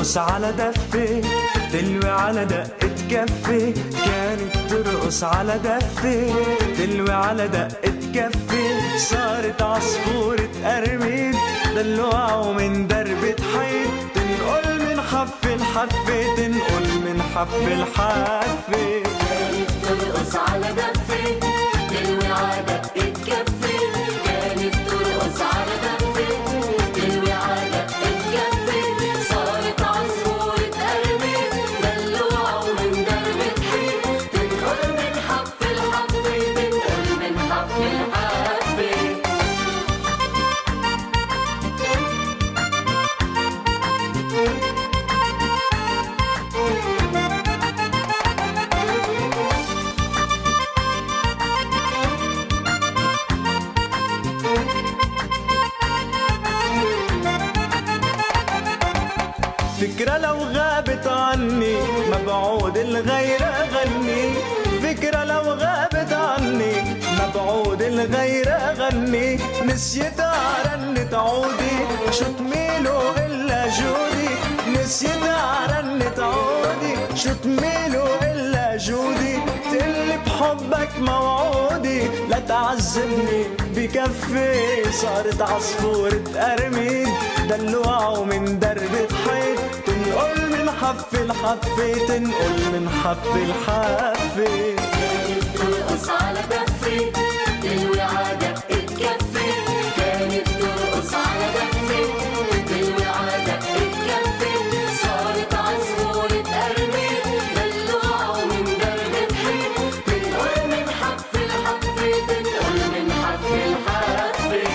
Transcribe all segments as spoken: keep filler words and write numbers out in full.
ترقص على دفة، تلوي على دقة كفة. كانت ترقص على دفة، تلوي على دقة كفة. صارت عصفورة قرميد دلوعة ومن دربة حيط، تنقل من حفة لحفة، تنقل من حفة لحفة. كانت ترقص على دفة، تلوي على دقة كفة. كانت ترقص على دفة، تلوي على دقة كفة. صارت عصفورة قرميد دلوعة ومن دربة حيط، تنقل من حفة لحفة، تنقل من حفة لحفة. فكرة لو غابت عني ما بعود الغير أغني. فكرة لو غابت عني ما بعود الغير أغني. نسيتها رنت عودي شو تميلوا إلا جودي. نسيتها رنت عودي شو تميلوا إلا جودي. تقلي بحبك موعودي لا تعذبني بكفي. صارت عصفورة قرميد دلوعة ومن دربة حيط، تنقل من حفة لحفة، تنقل من حفة لحفة. كانت ترقص على دفة، تلوي على دقة كفة. كانت ترقص على دفة، تلوي على دقة كفة. صارت عصفورة قرميد دلوعة ومن دربة حيط، تنقل من حفة لحفة، تنقل من حفة لحفة.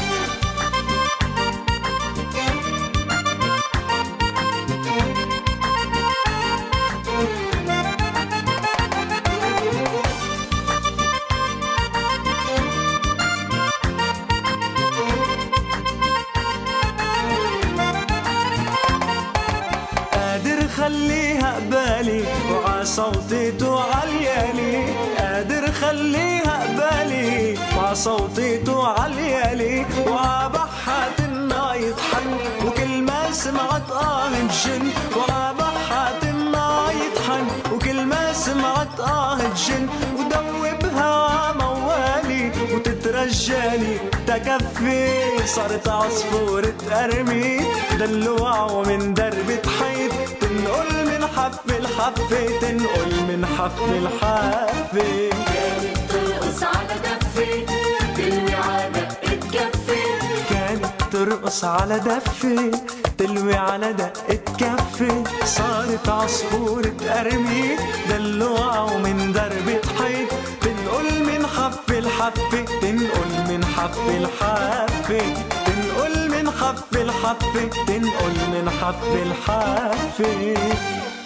قادر خليها قبالي وع صوتيته عاليالي. قادر خليها قبالي وع صوتيته عاليالي. وع بحات الناي يطحن وكل ما سمعت آه الجن. وع بحات الناي يطحن وكل ما سمعت آه الجن. ودوبها موالي وتترجاني تكفي. صارت عصفورة قرميد دلوعة ومن دربة حيط، تنقل من حفة لحفة، تنقل من حفة لحفة. كانت ترقص على دفة، تلوي على دقة كفة. كانت ترقص على دفة، تلوي على دقة كفة. صارت عصفورة قرميد دلوعة ومن دربة حيط، تنقل من حفة لحفة، تنقل من حفة لحفة، تنقل من حفة لحفة، تنقل من حفة لحفة.